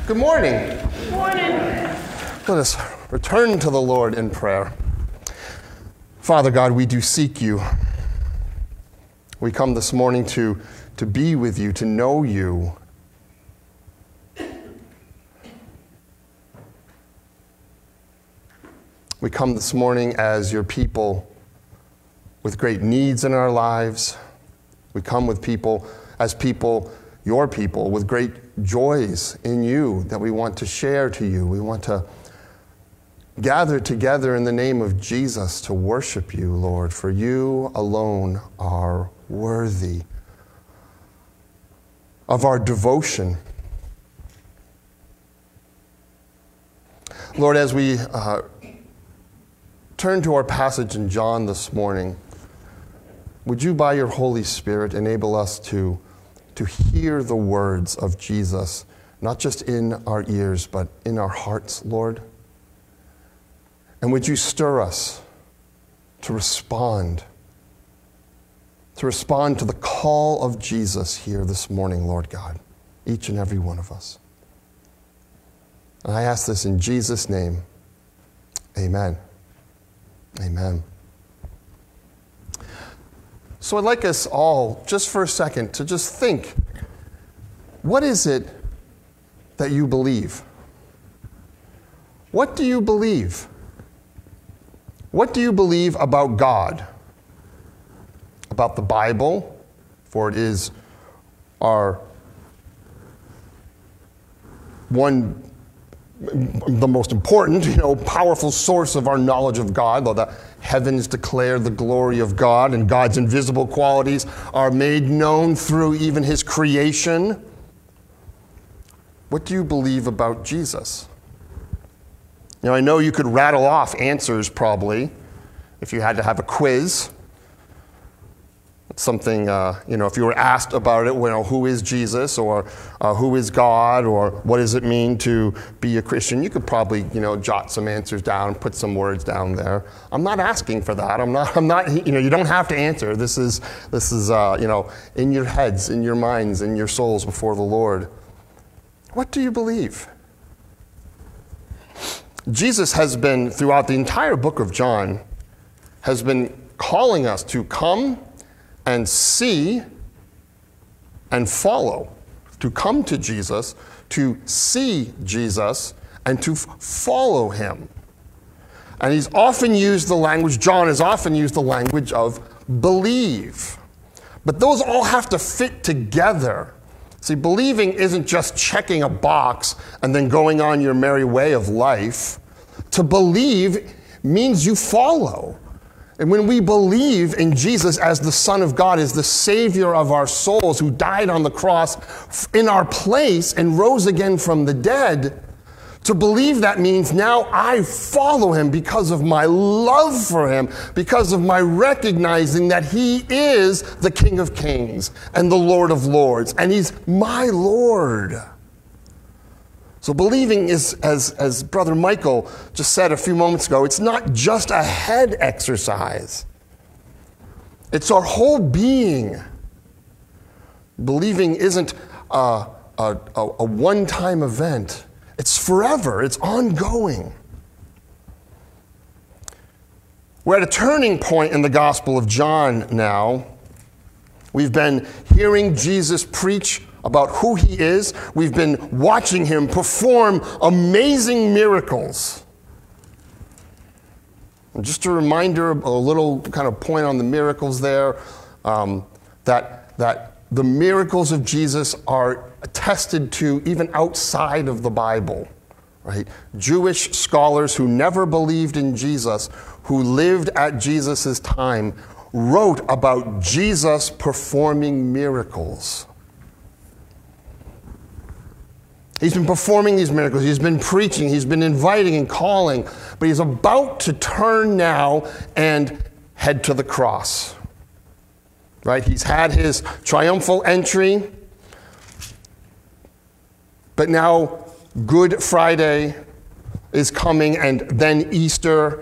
Good morning. Good morning. Let us return to the Lord in prayer. Father God, we do seek you. We come this morning to be with you, to know you. We come this morning as your people with great needs in our lives. We come with your people, with great joys in you that we want to share to you. We want to gather together in the name of Jesus to worship you, Lord, for you alone are worthy of our devotion. Lord, as we turn to our passage in John this morning, would you, by your Holy Spirit, enable us to hear the words of Jesus, not just in our ears, but in our hearts, Lord? And would you stir us to respond to the call of Jesus here this morning, Lord God, each and every one of us. And I ask this in Jesus' name. Amen. Amen. So I'd like us all, just for a second, to just think, what is it that you believe? What do you believe? What do you believe about God? About the Bible, for it is the most important, powerful source of our knowledge of God. Though the heavens declare the glory of God, and God's invisible qualities are made known through even his creation. What do you believe about Jesus? I know you could rattle off answers probably if you had to have a quiz. It's something, if you were asked about it, who is Jesus, or who is God, or what does it mean to be a Christian, you could probably, jot some answers down, put some words down there. I'm not asking for that. I'm not, you don't have to answer. This is, in your heads, in your minds, in your souls before the Lord. What do you believe? Jesus has been, throughout the entire book of John, has been calling us to come and see and follow, to come to Jesus, to see Jesus, and to follow him. And he's often used the language, John has often used the language of believe. But those all have to fit together. See, believing isn't just checking a box and then going on your merry way of life. To believe means you follow. And when we believe in Jesus as the Son of God, as the Savior of our souls, who died on the cross in our place and rose again from the dead, to believe that means now I follow him because of my love for him, because of my recognizing that he is the King of Kings and the Lord of Lords, and he's my Lord. So believing is, as Brother Michael just said a few moments ago, it's not just a head exercise. It's our whole being. Believing isn't a one-time event. It's forever. It's ongoing. We're at a turning point in the Gospel of John now. We've been hearing Jesus preach about who he is. We've been watching him perform amazing miracles. And just a reminder, a little kind of point on the miracles there, that the miracles of Jesus are attested to even outside of the Bible, right? Jewish scholars who never believed in Jesus, who lived at Jesus' time, wrote about Jesus performing miracles. He's been performing these miracles. He's been preaching. He's been inviting and calling. But he's about to turn now and head to the cross. Right? He's had his triumphal entry. But now Good Friday is coming, and then Easter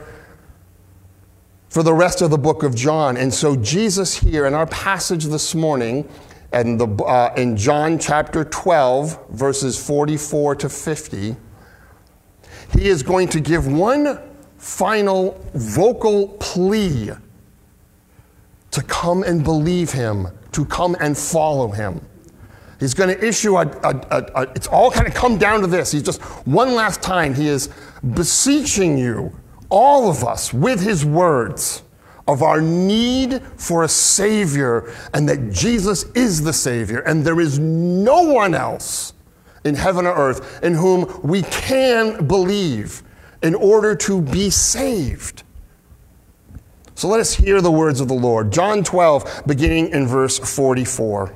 for the rest of the book of John. And so Jesus here in our passage this morning and in John chapter 12, verses 44 to 50, he is going to give one final vocal plea to come and believe him, to come and follow him. He's going to issue it's all kind of come down to this. He's just, one last time, he is beseeching you, all of us, with his words of our need for a Savior, and that Jesus is the Savior, and there is no one else in heaven or earth in whom we can believe in order to be saved. So let us hear the words of the Lord. John 12, beginning in verse 44.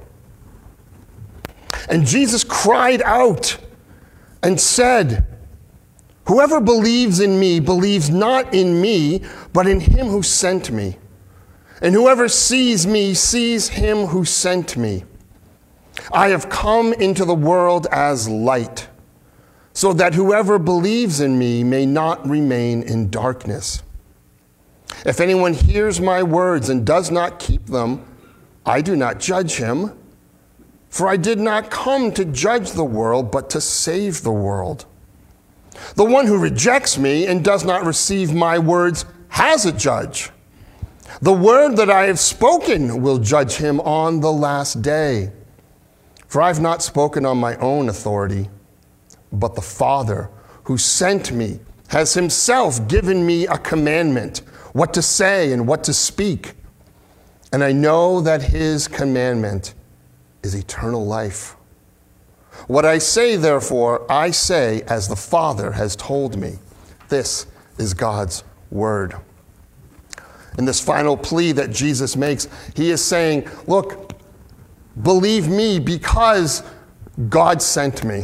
And Jesus cried out and said, "Whoever believes in me believes not in me, but in him who sent me. And whoever sees me sees him who sent me. I have come into the world as light, so that whoever believes in me may not remain in darkness. If anyone hears my words and does not keep them, I do not judge him, for I did not come to judge the world, but to save the world. The one who rejects me and does not receive my words has a judge. The word that I have spoken will judge him on the last day. For I have not spoken on my own authority, but the Father who sent me has himself given me a commandment, what to say and what to speak. And I know that his commandment is eternal life. What I say, therefore, I say as the Father has told me." This is God's word. In this final plea that Jesus makes, he is saying, look, believe me because God sent me.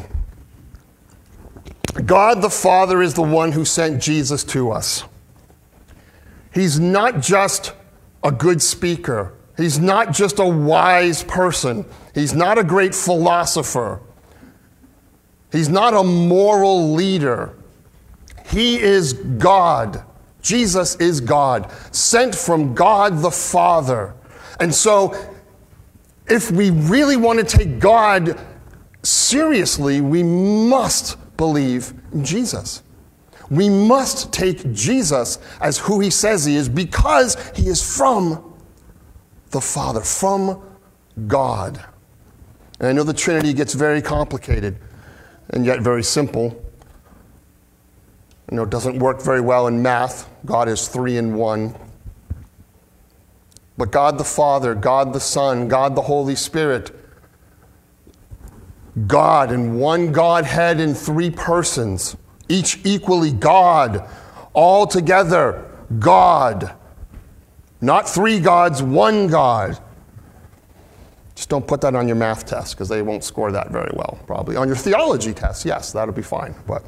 God the Father is the one who sent Jesus to us. He's not just a good speaker. He's not just a wise person. He's not a great philosopher. He's not a moral leader. He is God. Jesus is God, sent from God the Father. And so, if we really want to take God seriously, we must believe in Jesus. We must take Jesus as who he says he is, because he is from the Father, from God. And I know the Trinity gets very complicated and yet very simple. I know it doesn't work very well in math. God is 3 in 1. But God the Father, God the Son, God the Holy Spirit, God in one Godhead in 3 persons, each equally God, all together God. Not 3 gods, 1 God. Just don't put that on your math test, because they won't score that very well, probably. On your theology test, yes, that'll be fine. But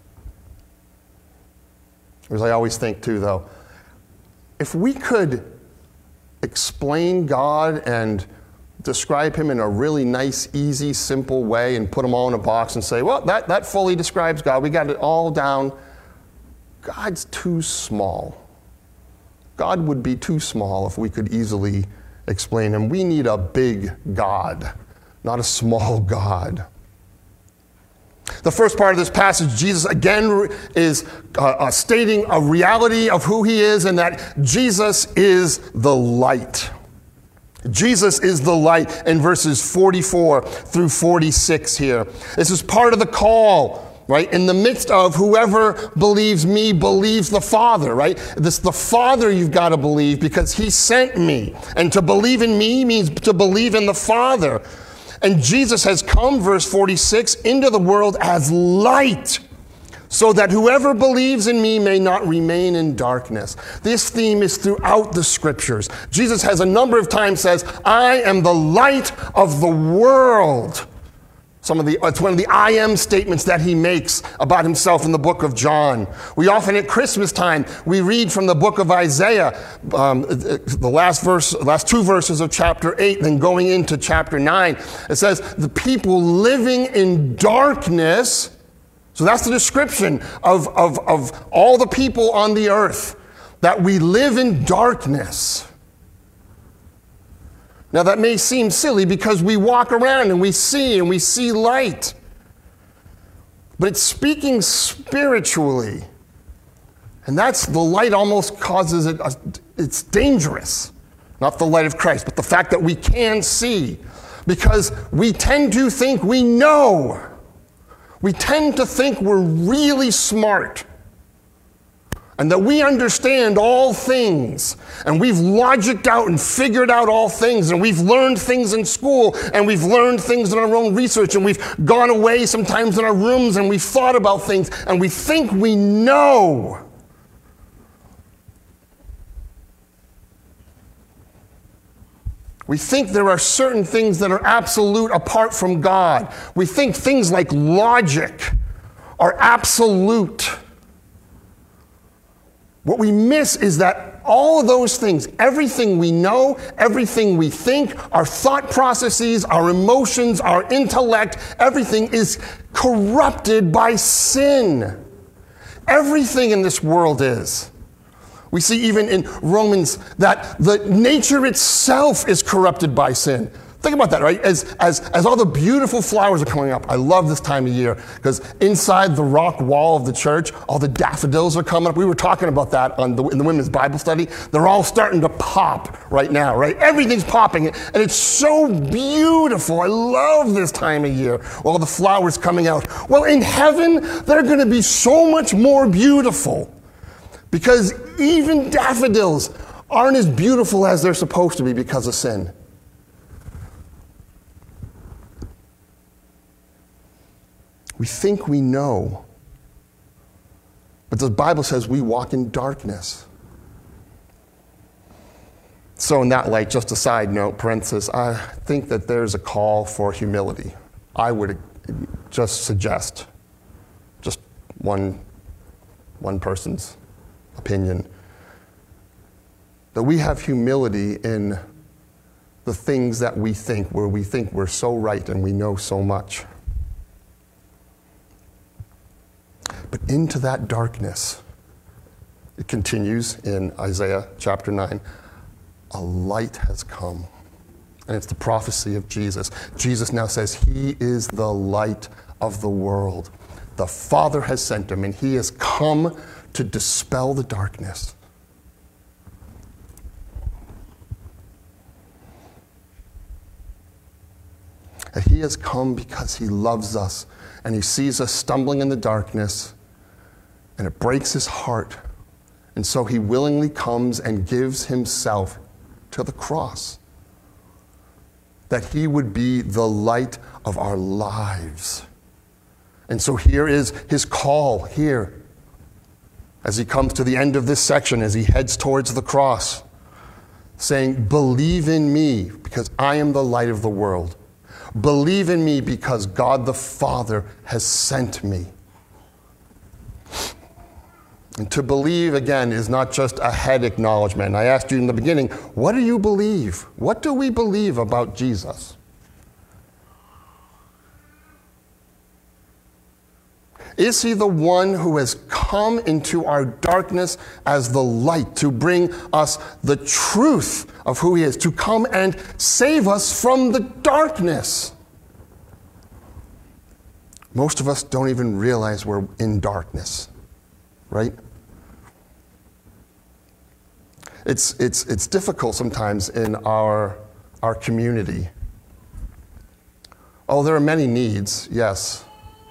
as I always think too, though, if we could explain God and describe him in a really nice, easy, simple way and put them all in a box and say, well, that fully describes God. We got it all down. God's too small. God would be too small if we could easily explain him. We need a big God, not a small God. The first part of this passage, Jesus again is stating a reality of who he is, and that Jesus is the light. Jesus is the light in verses 44 through 46 here. This is part of the call, right? In the midst of whoever believes me believes the Father, right? This the Father you've got to believe because he sent me. And to believe in me means to believe in the Father. And Jesus has come, verse 46, into the world as light, so that whoever believes in me may not remain in darkness. This theme is throughout the scriptures. Jesus has a number of times says, I am the light of the world. It's one of the I am statements that he makes about himself in the book of John. We often at Christmas time, we read from the book of Isaiah, the last 2 verses of chapter 8, then going into chapter 9. It says, the people living in darkness. So that's the description of all the people on the earth, that we live in darkness. Now that may seem silly because we walk around and we see light. But it's speaking spiritually. And that's the light almost causes it, it's dangerous. Not the light of Christ, but the fact that we can see. Because we tend to think we know. We tend to think we're really smart. And that we understand all things. And we've logicked out and figured out all things. And we've learned things in school. And we've learned things in our own research. And we've gone away sometimes in our rooms and we've thought about things. And we think we know. We think there are certain things that are absolute apart from God. We think things like logic are absolute. What we miss is that all of those things, everything we know, everything we think, our thought processes, our emotions, our intellect, everything is corrupted by sin. Everything in this world is. We see even in Romans that the nature itself is corrupted by sin. Think about that, right? As all the beautiful flowers are coming up. I love this time of year because inside the rock wall of the church, all the daffodils are coming up. We were talking about that in the women's Bible study. They're all starting to pop right now, right? Everything's popping, and it's so beautiful. I love this time of year, all the flowers coming out. Well, in heaven, they're going to be so much more beautiful. Because even daffodils aren't as beautiful as they're supposed to be because of sin. We think we know. But the Bible says we walk in darkness. So in that light, just a side note, parenthesis, I think that there's a call for humility. I would just suggest, just one person's opinion, that we have humility in the things that we think, where we think we're so right and we know so much. But into that darkness, it continues in Isaiah chapter 9, a light has come. And it's the prophecy of Jesus. Jesus now says he is the light of the world. The Father has sent him, and he has come to dispel the darkness. And he has come because he loves us, and he sees us stumbling in the darkness, and it breaks his heart. And so he willingly comes and gives himself to the cross, that he would be the light of our lives. And so here is his call here, as he comes to the end of this section, as he heads towards the cross, saying, believe in me because I am the light of the world. Believe in me because God the Father has sent me. And to believe, again, is not just a head acknowledgement. I asked you in the beginning, what do you believe? What do we believe about Jesus? Is he the one who has come into our darkness as the light to bring us the truth of who he is, to come and save us from the darkness? Most of us don't even realize we're in darkness, right? It's difficult sometimes in our community. Oh, there are many needs, yes.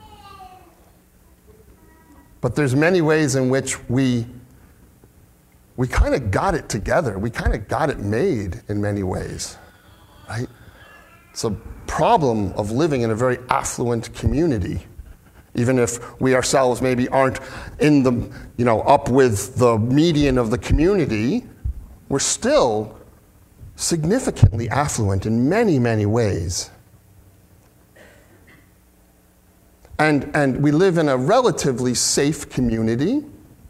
But there's many ways in which we kind of got it together. We kind of got it made in many ways, right? It's a problem of living in a very affluent community. Even if we ourselves maybe aren't in the, up with the median of the community, we're still significantly affluent in many, many ways. And we live in a relatively safe community.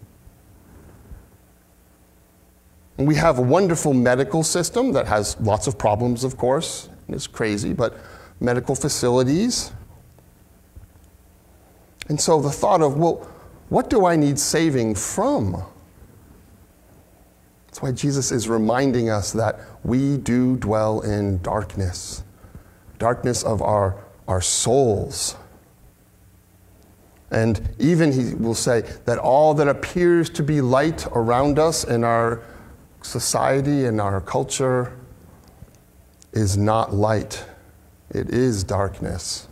And we have a wonderful medical system that has lots of problems, of course. It's crazy, but medical facilities. And so the thought of, well, what do I need saving from? That's why Jesus is reminding us that we do dwell in darkness, darkness of our souls. And even he will say that all that appears to be light around us in our society and our culture is not light. It is darkness.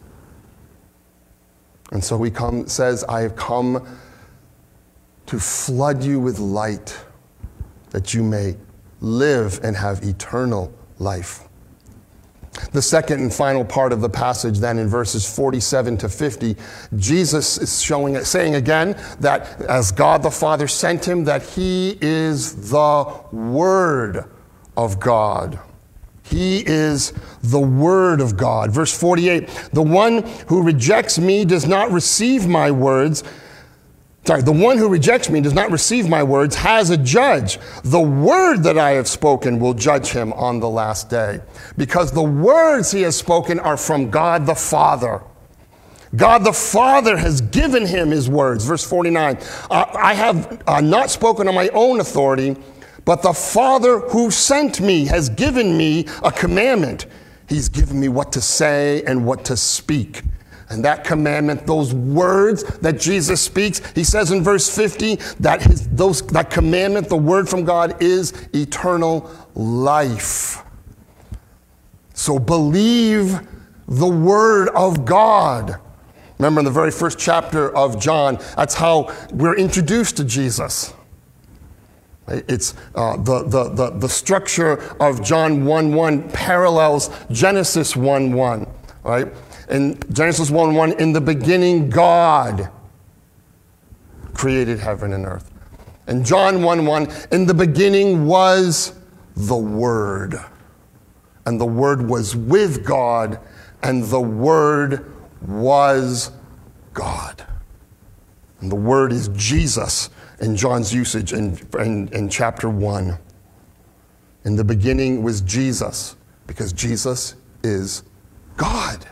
And so he says, I have come to flood you with light, that you may live and have eternal life. The second and final part of the passage then in verses 47 to 50, Jesus is saying again that as God the Father sent him, that he is the Word of God. He is the Word of God. Verse 48, the one who rejects me does not receive my words. The one who rejects me does not receive my words, has a judge. The word that I have spoken will judge him on the last day. Because the words he has spoken are from God the Father. God the Father has given him his words. Verse 49, I have not spoken on my own authority, but the Father who sent me has given me a commandment. He's given me what to say and what to speak. And that commandment, those words that Jesus speaks, he says in verse 50 that that commandment, the word from God, is eternal life. So believe the word of God. Remember in the very first chapter of John, that's how we're introduced to Jesus. It's the structure of John 1:1 parallels Genesis 1:1, right? In Genesis 1:1, in the beginning, God created heaven and earth. In John 1:1, in the beginning was the Word. And the Word was with God, and the Word was God. And the Word is Jesus in John's usage in chapter 1. In the beginning was Jesus, because Jesus is God.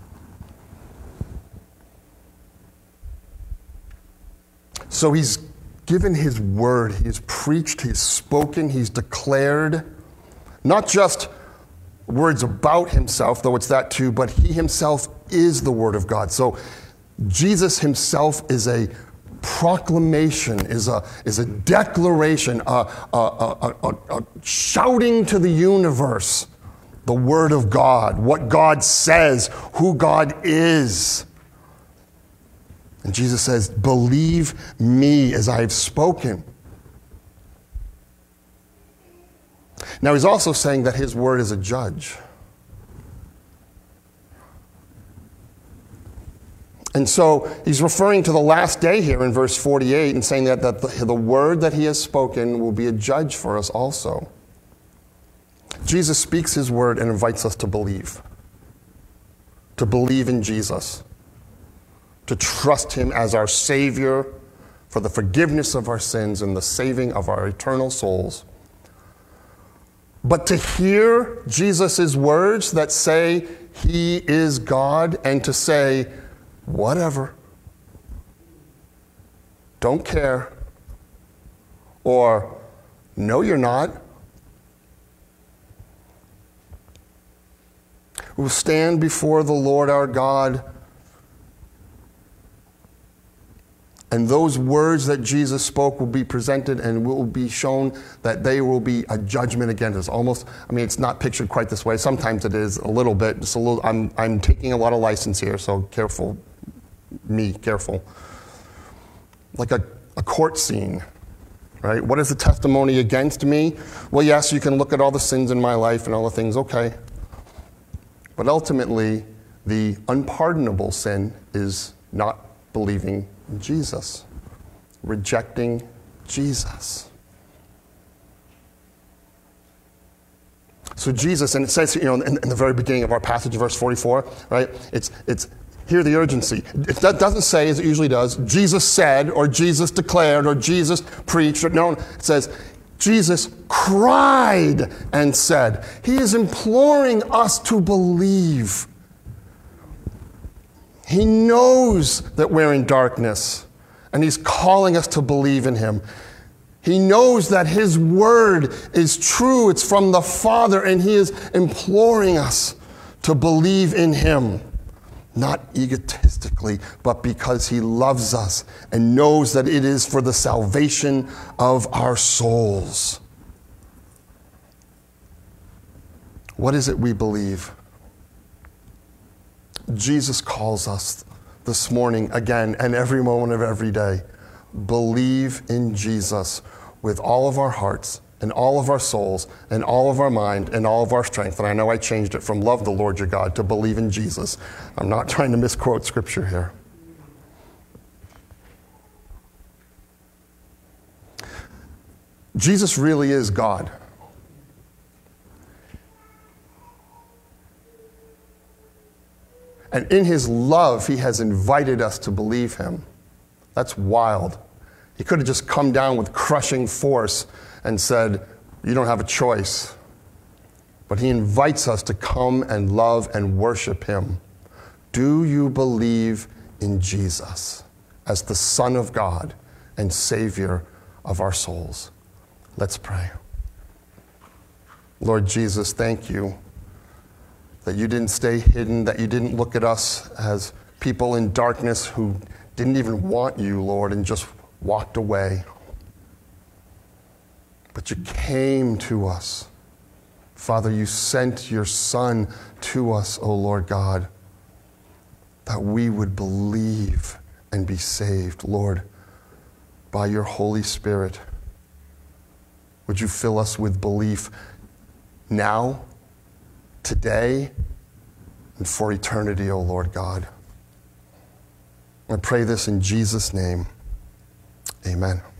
So he's given his word, he's preached, he's spoken, he's declared, not just words about himself, though it's that too, but he himself is the word of God. So Jesus himself is a proclamation, is a declaration, a shouting to the universe, the word of God, what God says, who God is. And Jesus says, believe me as I have spoken. Now he's also saying that his word is a judge. And so he's referring to the last day here in verse 48 and saying that the word that he has spoken will be a judge for us also. Jesus speaks his word and invites us to believe in Jesus, to trust him as our Savior for the forgiveness of our sins and the saving of our eternal souls. But to hear Jesus' words that say he is God and to say, whatever, don't care, or no, you're not. We'll stand before the Lord our God, and those words that Jesus spoke will be presented and will be shown that they will be a judgment against us. Almost, it's not pictured quite this way. Sometimes it is a little bit. Just a little. I'm taking a lot of license here, so careful. Careful. Like a court scene, right? What is the testimony against me? Well, yes, you can look at all the sins in my life and all the things, okay. But ultimately, the unpardonable sin is not believing in Jesus, rejecting Jesus. So Jesus, and it says, in the very beginning of our passage, verse 44, right? It's hear the urgency. That doesn't say, as it usually does, Jesus said, or Jesus declared, or Jesus preached. No, it says, Jesus cried and said. He is imploring us to believe. He knows that we're in darkness, and he's calling us to believe in him. He knows that his word is true. It's from the Father, and he is imploring us to believe in him, not egotistically, but because he loves us and knows that it is for the salvation of our souls. What is it we believe? Jesus calls us this morning again and every moment of every day. Believe in Jesus with all of our hearts and all of our souls and all of our mind and all of our strength. And I know I changed it from love the Lord your God to believe in Jesus. I'm not trying to misquote scripture here. Jesus really is God. And in his love, he has invited us to believe him. That's wild. He could have just come down with crushing force and said, you don't have a choice. But he invites us to come and love and worship him. Do you believe in Jesus as the Son of God and Savior of our souls? Let's pray. Lord Jesus, thank you that you didn't stay hidden, that you didn't look at us as people in darkness who didn't even want you, Lord, and just walked away. But you came to us. Father, you sent your Son to us, O Lord God, that we would believe and be saved. Lord, by your Holy Spirit, would you fill us with belief now, today, and for eternity, O Lord God. I pray this in Jesus' name. Amen.